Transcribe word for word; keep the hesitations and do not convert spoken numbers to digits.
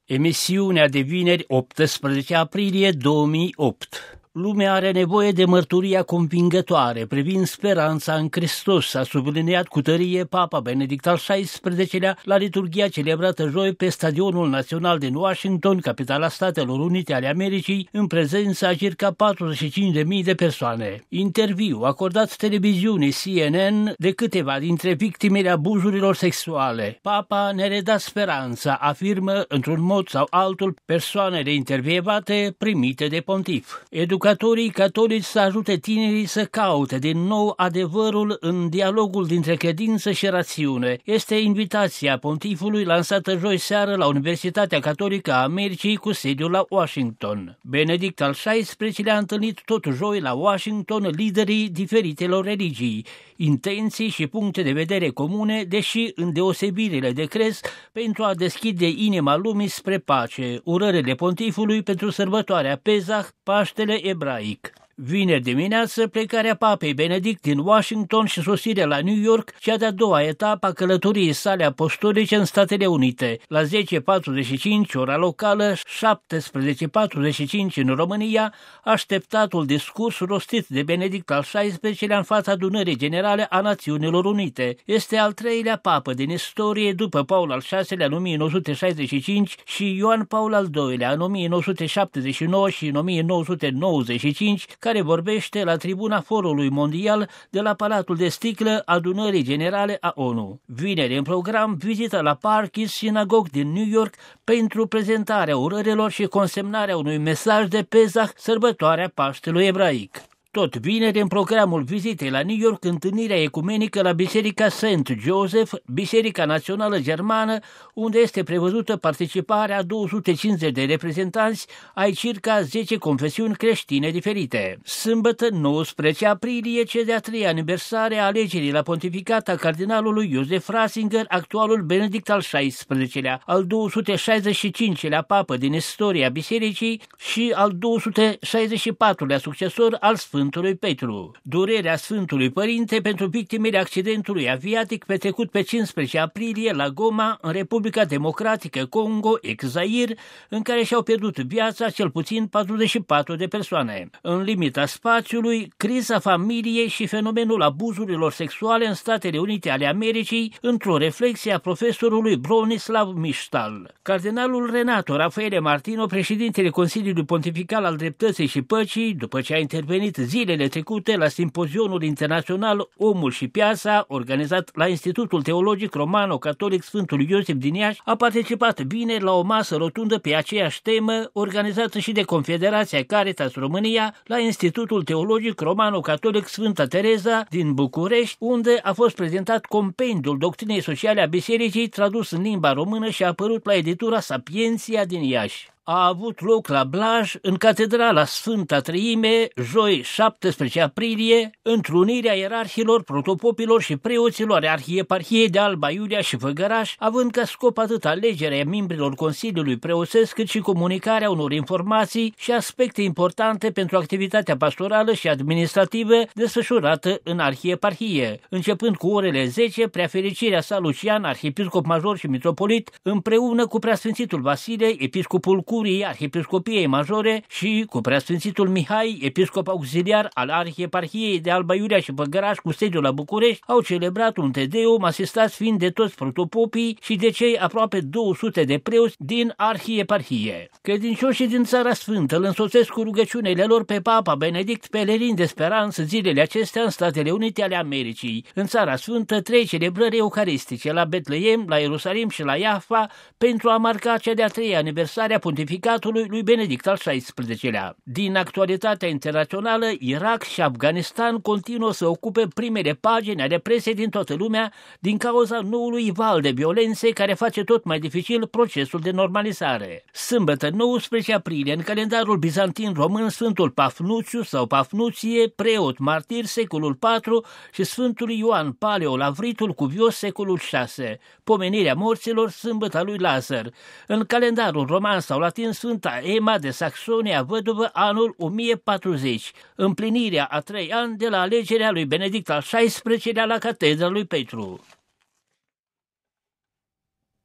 Emisiunea de vineri, optsprezece aprilie două mii opt. Lumea are nevoie de mărturia convingătoare privind speranța în Hristos, a subliniat cu tărie Papa Benedict al șaisprezecelea la liturghia celebrată joi pe Stadionul Național din Washington, capitala Statelor Unite ale Americii, în prezența a circa patruzeci și cinci de mii de persoane. Interviu acordat televiziunii C N N de câteva dintre victimele abuzurilor sexuale. Papa ne reda speranța, afirmă într-un mod sau altul persoanele intervievate primite de pontif. Educatorii catolici să ajute tinerii să caute din nou adevărul în dialogul dintre credință și rațiune. Este invitația pontifului lansată joi seară la Universitatea Catolică a Americii cu sediul la Washington. Benedict al șaisprezecelea a întâlnit tot joi la Washington liderii diferitelor religii, intenții și puncte de vedere comune, deși îndeosebirile de crez, pentru a deschide inima lumii spre pace. Urările pontifului pentru sărbătoarea Pesach, Paștele ebraic. Vineri dimineață, plecarea Papei Benedict din Washington și sosirea la New York, cea de-a doua etapă a călătoriei sale apostolice în Statele Unite. La zece patruzeci și cinci, ora locală, șaptesprezece patruzeci și cinci în România, așteptatul discurs rostit de Benedict al șaisprezecelea în fața Adunării Generale a Națiunilor Unite. Este al treilea papă din istorie după Paul al șaselea în o mie nouă sute șaizeci și cinci și Ioan Paul al doilea în o mie nouă sute șaptezeci și nouă și în o mie nouă sute nouăzeci și cinci, care vorbește la tribuna Forului Mondial de la Palatul de Sticlă Adunării Generale a O N U. Vineri în program vizită la Parkis Synagogue din New York pentru prezentarea urărilor și consemnarea unui mesaj de Pesach, sărbătoarea Paștelui ebraic. Tot vineri, în programul vizitei la New York, întâlnirea ecumenică la Biserica Saint Joseph, Biserica Națională Germană, unde este prevăzută participarea a două sute cincizeci de reprezentanți ai circa zece confesiuni creștine diferite. Sâmbătă, nouăsprezece aprilie, cea de-a treia aniversare a alegerii la pontificat a cardinalului Joseph Ratzinger, actualul Benedict al șaisprezecelea, al două sute șaizeci și cincelea papă din istoria bisericii și al două sute șaizeci și patrulea succesor al Sfântului Sfântului Petru. Durerea Sfântului Părinte pentru victimele accidentului aviatic petrecut pe cincisprezece aprilie la Goma, în Republica Democratică Congo, ex-Zair, în care și-au pierdut viața cel puțin patruzeci și patru de persoane. În limita spațiului, criza familiei și fenomenul abuzurilor sexuale în Statele Unite ale Americii, într-o reflexie a profesorului Bronislav Miștal. Cardinalul Renato Raffaele Martino, președintele Consiliului Pontifical al Dreptății și Păcii, după ce a intervenit zilele trecute la simpozionul internațional Omul și Piața, organizat la Institutul Teologic Romano-Catolic Sfântul Iosif din Iași, a participat vineri la o masă rotundă pe aceeași temă, organizată și de Confederația Caritas România la Institutul Teologic Romano-Catolic Sfânta Tereza din București, unde a fost prezentat compendiul doctrinei sociale a bisericii, tradus în limba română și a apărut la editura Sapientia din Iași. A avut loc la Blaj, în Catedrala Sfânta Treime, joi șaptesprezece aprilie, întrunirea ierarhilor, protopopilor și preoților Arhieparhiei de Alba Iulia și Făgăraș, având ca scop atât alegerea membrilor Consiliului Preoțesc, cât și comunicarea unor informații și aspecte importante pentru activitatea pastorală și administrativă desfășurată în Arhieparhie. Începând cu orele zece, Preafericirea sa Lucian, arhiepiscop major și mitropolit, împreună cu Preasfințitul Vasile, episcopul Curii Arhiepiscopiei Majore și cu Preasfințitul Mihai, episcop auxiliar al Arhieparhiei de Alba Iulia și Făgăraș cu sediul la București, au celebrat un Tedeum, asistați fiind de toți protopopii și de cei aproape două sute de preoți din Arhieparhie. Credincioșii din Țara Sfântă îl însoțesc cu rugăciunile lor pe Papa Benedict, pelerin de speranță zilele acestea în Statele Unite ale Americii. În Țara Sfântă, trei celebrări eucaristice la Betleem, la Ierusalim și la Iaffa, pentru a marca cea de-a treia aniversare a pontificatului lui Benedict al șaisprezecelea. Din actualitatea internațională, Irak și Afganistan continuă să ocupe primele pagini ale presei din toată lumea din cauza noului val de violențe care face tot mai dificil procesul de normalizare. Sâmbătă nouăsprezece aprilie, în calendarul bizantin român, Sfântul Pafnuțiu sau Pafnuție, preot martir secolul patru și Sfântul Ioan Paleolavritul cuvios secolul șase. Pomenirea morților, sâmbăta lui Lazar. În calendarul roman sau latin, Sfânta Ema de Saxonia, văduvă, anul o mie patruzeci, împlinirea a trei ani de la alegerea lui Benedict al șaisprezecelea la Catedra lui Petru.